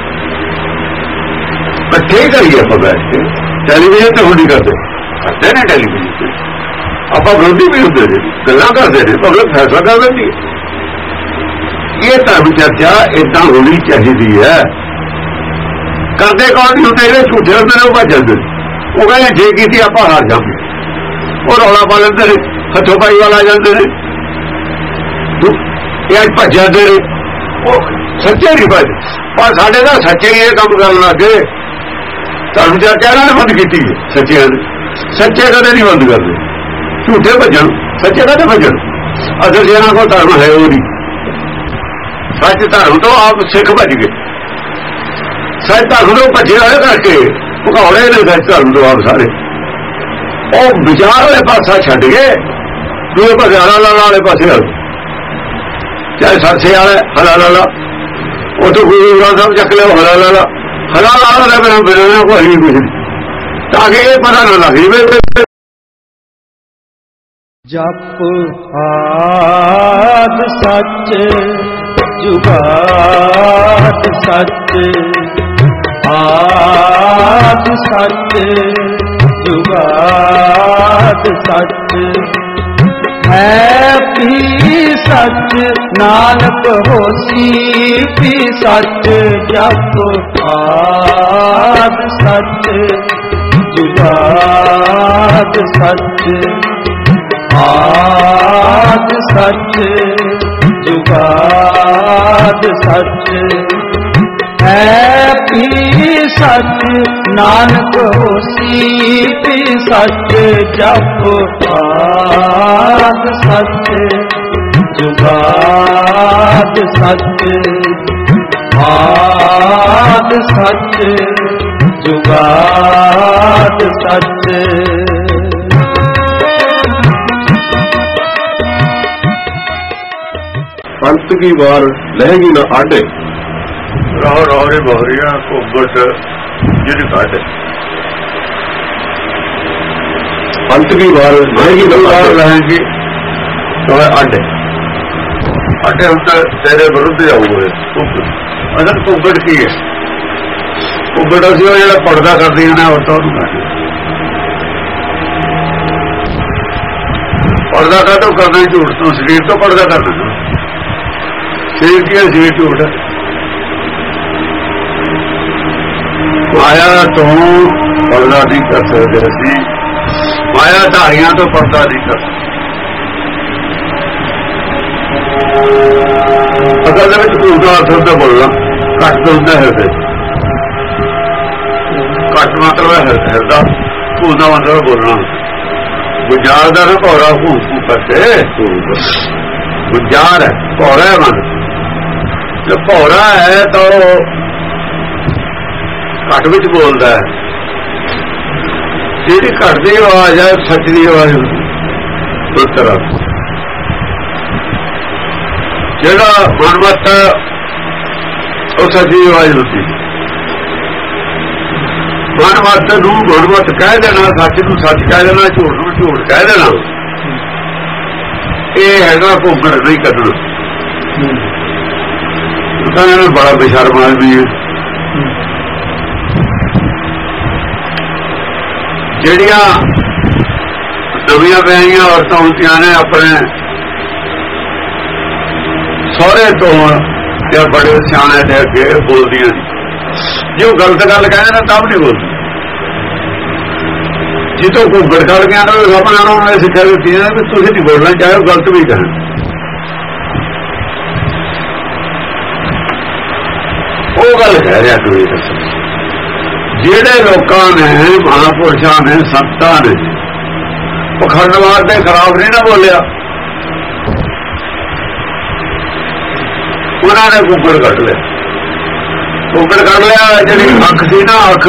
ਇਕੱਠੇ ਹੀ ਕਰੀਏ ਆਪਾਂ ਬੈਠ ਕੇ। ਟੈਲੀਵਿਜ਼ਨ ਤੇ ਹੁਣ ਨਹੀਂ ਕਰਦੇ ਕਰਦੇ ਨੇ ਟੈਲੀਵਿਜ਼ਨ ਤੇ ਆਪਾਂ ਵਿਰੋਧੀ ਵੀ ਹੁੰਦੇ ਨੇ ਗੱਲਾਂ ਕਰਦੇ ਨੇ ਪਬਲਿਕ ਫੈਸਲਾ ਕਰ ਦਿੰਦੀ ਹੈ। ਇਹ ਧਰਮ ਚਰਚਾ ਏਦਾਂ ਹੋਣੀ ਚਾਹੀਦੀ ਹੈ। ਕਰਦੇ ਕੌਣ ਨਹੀਂ ਹੁੰਦੇ ਜਿਹੜੇ ਝੂਠੇ ਹੁੰਦੇ ਨੇ ਉਹ ਭੱਜ ਜਾਂਦੇ। ਉਹ ਕਹਿੰਦੇ ਜੇ ਕੀਤੀ ਆਪਾਂ ਹਾਰ ਜਾਵਾਂਗੇ। ਉਹ ਰੌਲਾ ਪਾ ਲੈਂਦੇ ਨੇ ਹੱਥੋਂ ਪਾਈ ਵਾਲਾ ਜਾਂਦੇ ਨੇ ਇਹ ਅੱਜ ਭੱਜ ਜਾਂਦੇ ਨੇ। ਉਹ ਸੱਚੇ ਨਹੀਂ ਭੱਜ ਪਰ ਸਾਡੇ ਦਾ ਸੱਚੇ ਹੀ ਇਹ ਕੰਮ ਕਰਨ ਲੱਗੇ। ਧਰਮ ਚਰਚਾ ਇਹਨਾਂ ਨੇ ਬੰਦ ਕੀਤੀ ਹੈ। ਸੱਚਿਆਂ ਨੇ ਸੱਚੇ ਕਦੇ ਨਹੀਂ ਬੰਦ ਕਰਦੇ। ਝੂਠੇ ਭੱਜਣ ਸੱਚੇ ਕਦੇ ਭੱਜਣ। ਅਸਲ ਜਿਹਨਾਂ ਕੋਲ ਧਰਮ ਹੈ ਉਹ ਨਹੀਂ। ਸੱਚ ਧਰਮ ਤੋਂ ਆਪ ਸਿੱਖ ਭੱਜ ਗਏ। ਸੱਚ ਧਰਮ ਤੋਂ ਭੱਜੇ ਹੋਏ ਕਰਕੇ ਭਗੌੜੇ ਨੇ ਸੱਚ ਧਰਮ ਤੋਂ ਆਪ ਸਾਰੇ। ਉਹ ਵਿਚਾਰ ਵਾਲੇ ਪਾਸਾ ਛੱਡ ਗਏ ਦੂਏ ਪਾਸੇ ਹਲਾਲ ਵਾਲੇ ਪਾਸੇ ਹਲ ਚਾਹੇ ਸਰਸੇ ਵਾਲੇ ਹਲਾਲ ਵਾਲਾ ਉੱਥੇ ਗੁਰੂ ਗ੍ਰੰਥ ਸਾਹਿਬ ਚੱਕ ਲਿਆ ਹਲਾਲ ਵਾਲਾ ਹਲਾਲ ਵਾਲਾ ਦਾ ਮੇਰਾ ਬਿਨਾਂ ਕੋਈ ਨਹੀਂ ਕੁਝ ਨਹੀਂ ਤਾਂ ਕਿ ਇਹ ਪਤਾ ਨਾ ਲੱਗੇ। ਜਪ ਆਦਿ ਸੱਚ ਜੁਗਾਦ ਸੱਚ ਆਦਿ ਸੱਚ ਜੁਗਾਦ ਸੱਚ ਹੈ ਵੀ सच नानक होसी भी सच जप आद सच जुगाद सच आद सच जुगाद सच है पी सच नानक होसी भी सच जप आद सच जुगाद सच आद सच जुगाद सच। अंत की वार लहेगी न आडे राह राहरे बहरिया घुंघट जिन काटे। अंत की वार लहेगी न वार रहेगी तो आडे आडे होता तेरे विरुद्ध जाऊंगे घुंघट। असल घुंघट की है? घुंघट असी वो जो पर्दा करती है औरतों को कहते पर्दा का तो करना झूठ तो शरीर तो पर्दा करना शरीर की शरीर झूठ है। माया तो पर्दा नहीं कर सकते असी माया धारियां तो पर्दा नहीं कर सकते। असल में झूठ का अर्थ होता बोलना घट तो होता है घट मतलब है हृदय झूठ का मतलब बोलना गुजार का भौरा घूम घूम करके गुजार है भौरा है मन जो भौरा है तो घट विच बोलता है जी घट की आवाज है सच की आवाज दो तरह जेड़ा मनमत वो सच की आवाज होती मनमत नूं मनमत कह देना सच नूं सच कह देना झूठ नूं झूठ कह देना ये हैगा घुंघट नहीं कटना। बड़ा बेशर्म आदमी है ਜਿਹੜੀਆਂ ਨਵੀਆਂ ਵਿਆਹੀਆਂ ਔਰਤਾਂ ਹੁੰਦੀਆਂ ਨੇ ਆਪਣੇ ਸਹੁਰੇ ਤੋਂ ਜਾਂ ਬੜੇ ਸਿਆਣੇ ਦੇ ਅੱਗੇ ਬੋਲਦੀਆਂ ਨੇ ਜੇ ਉਹ ਗਲਤ ਗੱਲ ਕਹਿੰਦੇ ਨੇ ਤਾਂ ਵੀ ਨਹੀਂ ਬੋਲਦੀ ਜਿੱਦੋਂ ਕੋਈ ਗੜਗੜ ਗਿਆ ਨਾ ਆਪਣਾ ਉਹਨਾਂ ਨੇ ਸਿੱਖਿਆ ਦਿੱਤੀ ਹੈ ਕਿ ਤੁਸੀਂ ਨਹੀਂ ਬੋਲਣਾ ਚਾਹੇ ਉਹ ਗਲਤ ਵੀ ਕਹਿਣ। ਉਹ ਗੱਲ ਕਹਿ ਰਿਹਾ ਕੋਈ ਜਿਹੜੇ ਲੋਕਾਂ ਨੇ ਮਹਾਂਪੁਰਸ਼ਾਂ ਨੇ ਸੰਤਾਂ ਨੇ ਪਖੰਡਵਾਦ ਦੇ ਖਿਲਾਫ ਨਹੀਂ ਨਾ ਬੋਲਿਆ ਉਹਨਾਂ ਨੇ ਘੁੰਗੜ ਕੱਢ ਲਿਆ ਘੁੰਗੜ ਕੱਢ ਲਿਆ। ਜਿਹੜੀ ਅੱਖ ਸੀ ਨਾ ਅੱਖ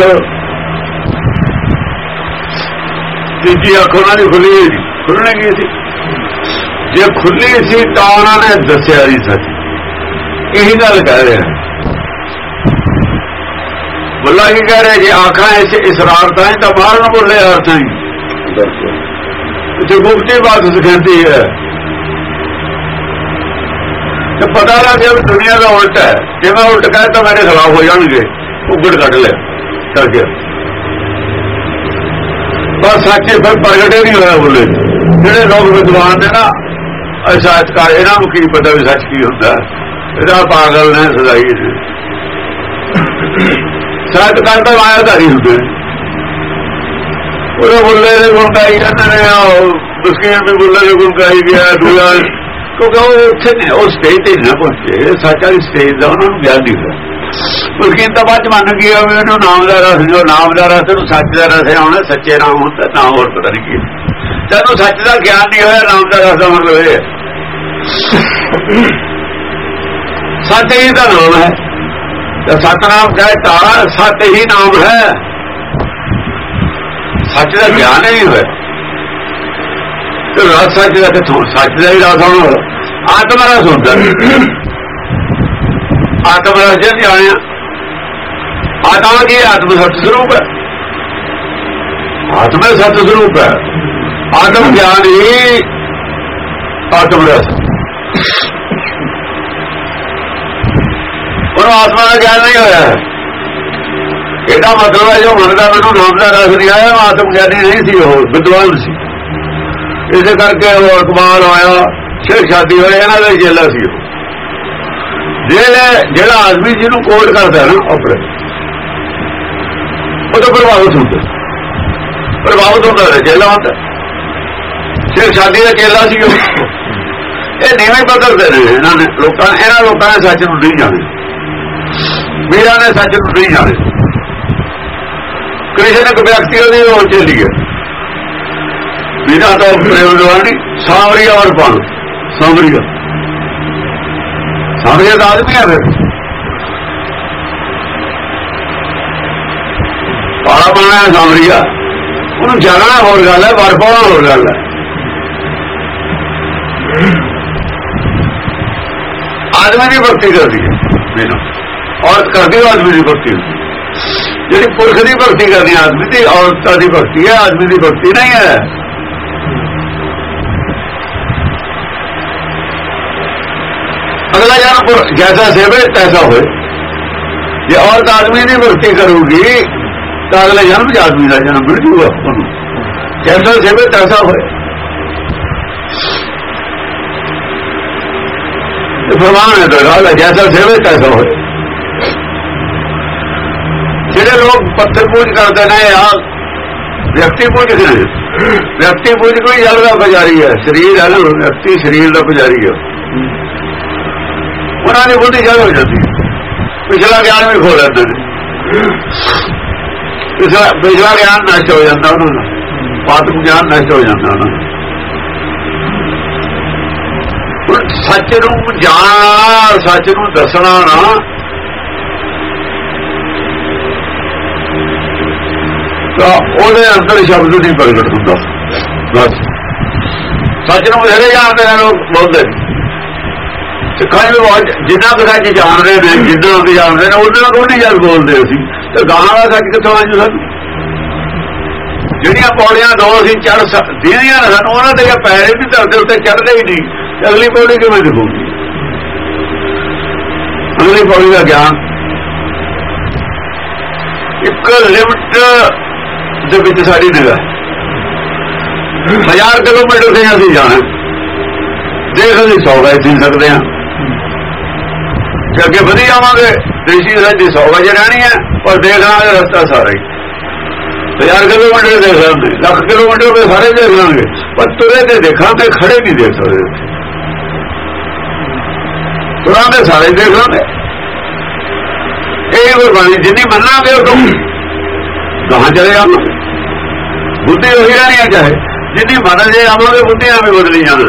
ਤੀਜੀ ਅੱਖ ਉਹਨਾਂ ਦੀ ਖੁੱਲੀ ਸੀ ਖੁੱਲਣੀ ਕੀ ਸੀ ਜੇ ਖੁੱਲੀ ਸੀ ਤਾਂ ਉਹਨਾਂ ਨੇ ਦੱਸਿਆ ਨਹੀਂ ਸੱਚ। ਇਹੀ ਗੱਲ ਕਹਿ ਰਿਹਾ बोला की कह रहे जी आखा ऐसे इसरारता है तो बाहर न बोले अर्थ जो गुप्ती बात कहती है तो पता लग गया दुनिया का उल्ट है जो मैं उल्ट कहे तो मेरे खिलाफ हो जाएंगे उगड़ कट ले करके बस सच फिर प्रगटे नहीं होया बोले जेडे लोग विद्वान ने ना साहित्यकार इन्हों की पता भी सच की होता है पागल ने सदाई ने साहित्यकार तो मायाधारी होते बुले ने गुण गाई जाते हैं मुस्किन भी बुले ने गुण गाई गया दूजा क्योंकि वो उत्थे ने वो स्टेज ते ना पहुंचे सच वाली स्टेज का उन्होंने ज्ञान नहीं हुआ। मुस्किन तो बाद मन गया भी उन्होंने नाम का रस जो नाम का रस सच का रस है उन्हें सच्चे नाम होता नाम और पता नहीं की तेन सच का ज्ञान नहीं होया नाम का रस का मतलब ये सच ही का नाम है सतनाम कहता सत ही नाम है सच का ज्ञान नहीं हुआ तो रस सच का कितों सच का ही रस होना आत्मा रस होता आत्मा रस जब जाने आत्मा की आत्म सत्य स्वरूप है आत्मा सत्य स्वरूप है आत्म ज्ञान ही आत्म रस आत्मा का ज्ञान नहीं होया एदा मतलब है जो मन का मैनू नाम का रस नहीं आया आत्म ज्ञानी नहीं सी वो विद्वान सी इस करके वो इकबाल आया ਸਿਰ ਸ਼ਾਦੀ ਹੋਏ ਇਹਨਾਂ ਦਾ ਜੇਲਾ ਸੀ। ਜਿਹੜਾ ਜਿਹੜਾ ਆਦਮੀ ਜਿਹਨੂੰ ਕੋਰਟ ਕਰਦਾ ਨਾ ਆਪਣੇ ਉਹ ਤਾਂ ਪ੍ਰਭਾਵਿਤ ਹੁੰਦਾ ਪ੍ਰਭਾਵਿਤ ਹੁੰਦਾ ਜੇਲਾ ਹੁੰਦਾ। ਸਿਰ ਸ਼ਾਦੀ ਦਾ ਚੇਲਾ ਸੀ ਉਹ। ਇਹ ਨੀਵੇਂ ਬਦਲਦੇ ਨੇ ਇਹਨਾਂ ਨੇ ਲੋਕਾਂ ਇਹਨਾਂ ਲੋਕਾਂ ਨੇ ਸੱਚ ਨੂੰ ਨਹੀਂ ਜਾਣੇ। ਵੀਰਾਂ ਨੇ ਸੱਚ ਨੂੰ ਨਹੀਂ ਜਾਣੇ। ਕ੍ਰਿਸ਼ਨ ਇੱਕ ਵਿਅਕਤੀ ਉਹਦੀ ਉਹ ਚੱਲੀ ਹੈ ਵੀਰਾਂ ਤੋਂ ਪ੍ਰੇਮ ਜਵਾਨੀ ਸਾਵਰੀਆ ਔਰ ਪਾਣ ਸਾਵਰੀਆ ਸਾਵਰੀਆ ਦਾ ਆਦਮੀ ਹੈ ਫਿਰ ਪਾਲਾ ਪਾਣਾ ਸਾਵਰੀਆ ਉਹਨੂੰ ਜਾਣਾ ਹੋਰ ਗੱਲ ਹੈ ਵਰ ਪਾਉਣਾ ਹੋਰ ਗੱਲ ਹੈ। ਆਦਮੀ ਦੀ ਭਗਤੀ ਕਰਦੀ ਹੈ ਬਿਨਾਂ ਔਰਤ ਕਰਦੀ ਆਦਮੀ ਦੀ ਭਗਤੀ ਜਿਹੜੀ ਪੁਰਖ ਦੀ ਭਗਤੀ ਕਰਦੀ ਆਦਮੀ ਦੀ ਔਰਤਾਂ ਦੀ ਭਗਤੀ ਹੈ ਆਦਮੀ ਦੀ ਭਗਤੀ ਨਹੀਂ ਹੈ। ਅਗਲਾ ਜਨਮ ਜੈਸਾ ਸੇਵੇ ਤੈਸਾ ਹੋਏ। ਜੇ ਔਰਤ ਆਦਮੀ ਦੀ ਭਗਤੀ ਕਰੂਗੀ ਤਾਂ ਅਗਲੇ ਜਨਮ ਚ ਆਦਮੀ ਦਾ ਜਨਮ ਮਿਲ ਜੂਗਾ ਉਹਨੂੰ। ਜੈਸਾ ਸੇਵੇ ਤੈਸਾ ਹੋਏ ਫਰਮਾਨ ਹੈ ਤਾਂ ਜੈਸਾ ਸੇਵੇ ਤੈਸਾ ਹੋਏ। ਜਿਹੜੇ ਲੋਕ ਪੱਥਰ ਪੂਜ ਕਰਦੇ ਨੇ ਆ ਵਿਅਕਤੀ ਪੂਜ ਨੇ। ਵਿਅਕਤੀ ਪੂਜ ਕੋਈ ਜਲ ਦਾ ਪੁਜਾਰੀ ਹੈ ਸਰੀਰ ਹੈ ਨਾ ਵਿਅਕਤੀ ਸਰੀਰ ਦਾ ਪੁਜਾਰੀ ਹੈ। ਉਹਨਾਂ ਦੀ ਬੁੱਧੀ ਜਲ ਹੋ ਜਾਂਦੀ ਹੈ। ਪਿਛਲਾ ਗਿਆਨ ਵੀ ਖੋ ਲੈਂਦੇ ਨੇ। ਪਿਛਲਾ ਪਿਛਲਾ ਗਿਆਨ ਨਸ਼ਟ ਹੋ ਜਾਂਦਾ ਉਹਨਾਂ ਦਾ ਪਾਤਕ ਗਿਆਨ ਨਸ਼ਟ ਹੋ ਜਾਂਦਾ ਉਹਨਾਂ ਦਾ। ਸੱਚ ਨੂੰ ਜਾਣਨਾ ਸੱਚ ਨੂੰ ਦੱਸਣਾ ਨਾ ਤਾਂ ਉਹਦੇ ਅੰਦਰ ਸ਼ਬਦ ਨਹੀਂ ਪ੍ਰਗਟ ਹੁੰਦਾ। ਬਸ ਸੱਚ ਨੂੰ ਜਿਹੜੇ ਜਾਣਦੇ ਨੇ ਲੋਕ ਬੋਲਦੇ ਸਿੱਖਾਂ ਵੀ ਬਹੁਤ ਜਿੰਨਾ ਕੁ ਸੱਚ ਜਾਣਦੇ ਨੇ ਜਿੰਨਾ ਕੁ ਜਾਣਦੇ ਨੇ ਉਹਨਾਂ ਕੋਲ ਨਹੀਂ ਜਦ ਬੋਲਦੇ ਅਸੀਂ ਤੇ ਗਾਹਾਂ ਦਾ ਸੱਚ ਕਿੱਥੋਂ ਆ ਜੂ ਸਾਨੂੰ। ਜਿਹੜੀਆਂ ਪੌੜੀਆਂ ਦੋ ਅਸੀਂ ਚੜ ਸਕਦੀਆਂ ਨੇ ਸਾਨੂੰ ਉਹਨਾਂ ਦੇ ਪੈਰ ਵੀ ਧਰਦੇ ਉੱਤੇ ਚੜ੍ਹਦੇ ਹੀ ਨਹੀਂ। ਅਗਲੀ ਪੌੜੀ ਕਿਵੇਂ ਦਿਖੂਗੀ? ਅਗਲੀ ਪੌੜੀ ਦਾ ਗਿਆਨ ਇੱਕ ਲਿਮਟ ਦੇ ਵਿੱਚ ਸਾਡੀ ਨਿਗਾਹ ਹਜ਼ਾਰ ਕਿਲੋਮੀਟਰ ਤੇ ਅਸੀਂ ਜਾਣਾ ਦੇਖ ਅਸੀਂ ਸੌ ਗਏ ਜੀ ਸਕਦੇ ਹਾਂ ਕਿ ਅੱਗੇ ਵਧੀ ਜਾਵਾਂਗੇ ਦੇਸ਼ੀ ਰਾਜੀ ਸੌ ਵਜੇ ਰਹਿਣੀ ਹੈ ਪਰ ਦੇਖਾਂਗੇ ਰਸਤਾ ਸਾਰਾ ਹੀ ਹਜ਼ਾਰ ਕਿਲੋਮੀਟਰ ਦੇਖ ਲਾਂਗੇ ਲੱਖ ਕਿਲੋਮੀਟਰ ਦੇ ਸਾਰੇ ਦੇਖ ਲਾਂਗੇ ਪਰ ਤੁਰੇ ਤੇ ਦੇਖਾਂਗੇ ਖੜੇ ਨਹੀਂ ਦੇਖ ਸਕਦੇ। ਤੁਰਾਂਗੇ ਸਾਰੇ ਦੇਖ ਲਾਂਗੇ। ਇਹ ਗੁਰਬਾਣੀ ਜਿੰਨੀ ਮੰਨਾਂਗੇ ਉਹ ਕਹਾਂ ਚਲੇ ਜਾਵਾਂਗੇ। ਬੁੱਧੀ ਉਹੀ ਰਹਿਣੀ ਚਾਹੇ ਜਿੰਨੀ ਮੰਨ ਜੇ ਆਵਾਂਗੇ ਬੁੱਧੀਆਂ ਵੀ ਬਦਲੀ ਜਾਣ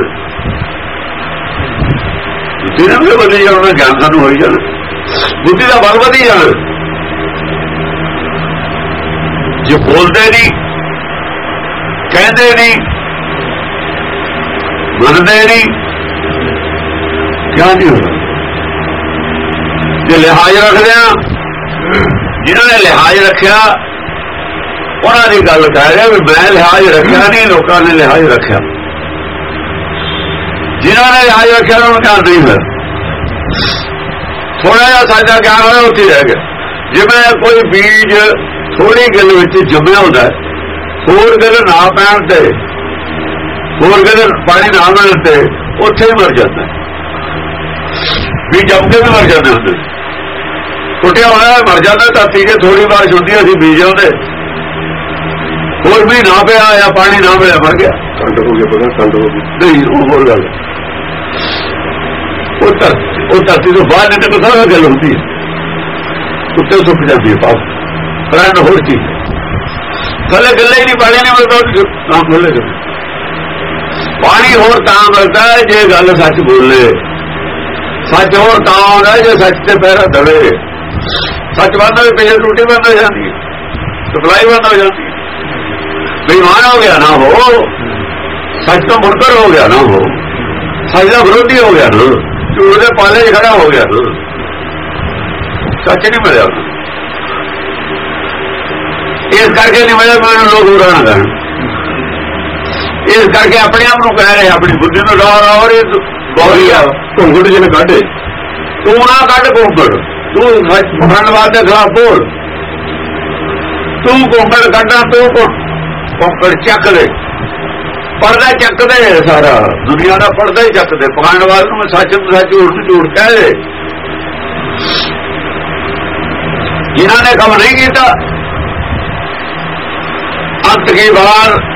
ਬੁੱਧੀ ਨਾਲ ਵੀ ਬਦਲੀ ਜਾਣਾ ਗਿਆਨ ਸਾਨੂੰ ਹੋਈ ਜਾਣਾ ਬੁੱਧੀ ਦਾ ਬਲ ਵਧੀ ਜਾਣਾ। ਜੇ ਬੋਲਦੇ ਨਹੀਂ ਕਹਿੰਦੇ ਨਹੀਂ ਮੰਨਦੇ ਨਹੀਂ ਕਿਆ ਨਹੀਂ ਹੋਣਾ। ਜੇ ਲਿਹਾਜ਼ ਰੱਖਦੇ ਆ ਜਿਨ੍ਹਾਂ ਨੇ ਲਿਹਾਜ਼ ਰੱਖਿਆ ਉਹਨਾਂ ਦੀ ਗੱਲ ਕਹਿ ਰਿਹਾ ਵੀ ਮੈਂ ਲਿਹਾਜ਼ ਰੱਖਿਆ ਨਹੀਂ ਲੋਕਾਂ ਨੇ ਲਿਹਾਜ਼ ਰੱਖਿਆ। ਜਿਨ੍ਹਾਂ ਨੇ ਲਿਹਾਜ਼ ਰੱਖਿਆ ਉਹਨਾਂ ਨੂੰ ਗਿਆਨ ਨਹੀਂ ਹੋਇਆ। ਥੋੜਾ ਜਿਹਾ ਸਾਡਾ ਗਿਆਨ ਹੋਇਆ ਉੱਥੇ ਰਹਿ ਗਿਆ। ਜਿਵੇਂ ਕੋਈ ਬੀਜ ਥੋੜੀ ਗੱਲ ਵਿੱਚ ਜੰਮਿਆ ਹੁੰਦਾ ਹੋਰ ਗੱਲ ਨਾ ਪੈਣ ਤੇ ਹੋਰ ਗੱਲ ਪਾਣੀ ਨਾ ਮਿਲਣ ਤੇ ਉੱਥੇ ਹੀ ਮਰ ਜਾਂਦਾ। ਵੀ ਜੰਮ ਕੇ ਵੀ ਮਰ ਜਾਂਦੇ ਹੁੰਦੇ ਟੁੱਟਿਆ ਹੋਇਆ ਮਰ ਜਾਂਦਾ। ਧਰਤੀ ਜੇ ਥੋੜੀ ਬਾਰਿਸ਼ ਹੁੰਦੀ ਅਸੀਂ ਬੀਜ ਆਉਂਦੇ ਹੋਰ ਵੀ ਨਾ ਪਿਆ ਜਾਂ ਪਾਣੀ ਨਾ ਮਿਲਿਆ ਮਰ ਗਿਆ। ਕੰਡ ਹੋ ਗਿਆ ਪਤਾ ਕੰਡ ਹੋ ਗਈ ਨਹੀਂ ਉਹ ਹੋਰ ਗੱਲ ਉਹ ਧਰਤੀ ਉਹ ਧਰਤੀ ਤੋਂ ਬਾਹਰ ਨਿਕਲ ਕੇ ਸਾਰਾ ਗੱਲ ਹੁੰਦੀ ਹੈ ਉੱਤੇ ਸੁੱਕ ਜਾਂਦੀ ਹੈ ਪਾਸ ਰਹਿਣ ਹੋਰ ਚੀਜ਼ ਥੱਲੇ ਗੱਲੇ ਹੀ ਨਹੀਂ ਪਾਣੀ ਨਹੀਂ ਮਿਲਦਾ ਤਾਂ ਖੋਲੇ ਪਾਣੀ ਹੋਰ ਤਾਂ ਮਿਲਦਾ ਜੇ ਗੱਲ ਸੱਚ ਬੋਲੇ। ਸੱਚ ਹੋਰ ਤਾਂ ਆਉਂਦਾ ਜੇ ਸੱਚ ਤੇ ਪੈਰਾ ਦਵੇ। ਸੱਚ ਬੰਦ ਹੋਵੇ ਪੇਜ ਟੂਟੀ ਬੰਦ ਹੋ ਜਾਂਦੀ ਹੈ ਸਪਲਾਈ ਬੰਦ ਹੋ ਜਾਂਦੀ ਹੈ। ਬੇਈਮਾਨ ਹੋ ਗਿਆ ਨਾ ਹੋ ਸੱਚ ਤੋਂ ਮੁਨਕਰ ਹੋ ਗਿਆ ਨਾ ਹੋ ਸੱਚ ਦਾ ਵਿਰੋਧੀ ਹੋ ਗਿਆ ਨਾ ਝੂਠ ਦੇ ਪਾਲੇ 'ਚ ਖੜਾ ਹੋ ਗਿਆ ਨਾ ਸੱਚ ਨਹੀਂ ਮਿਲਿਆ। ਇਸ ਕਰਕੇ ਨਹੀਂ ਮਿਲਿਆ ਮੈਨੂੰ ਲੋਕ ਉਡਾਣਾ ਕਰਨ ਇਸ ਕਰਕੇ ਆਪਣੇ ਆਪ ਨੂੰ ਕਹਿ ਰਹੇ ਆਪਣੀ ਬੁੱਧੀ ਨੂੰ ਲਾ ਲਾ ਔਰ ਗੌਰੀਆ ਘੁੰਗੜ ਜਿਹਨੇ ਕੱਢੇ ਤੂੰ ਨਾ ਕੱਢ ਘੁੰਗੜ ਤੂੰ ਫਰਨਵਾਦ ਦੇ ਖਿਲਾਫ ਬੋਲ ਤੂੰ ਘੁੰਗੜ ਕੱਢਾ ਤੂੰ ਘੁੰਗੜ ਚੱਕ ਲੈ ਪੜਦਾ ਚੱਕਦੇ ਸਾਰਾ ਦੁਨੀਆ ਦਾ ਪੜਦਾ ਹੀ ਚੱਕਦੇ ਪਖੰਡਵਾਦ ਨੂੰ ਸੱਚ ਨੂੰ ਸੱਚ ਝੂਠ ਝੂਠ ਕਹੇ ਜਿਨ੍ਹਾਂ ਨੇ ਕੰਮ ਨਹੀਂ ਕੀਤਾ ਅੰਤ ਕੀ ਬਾਤ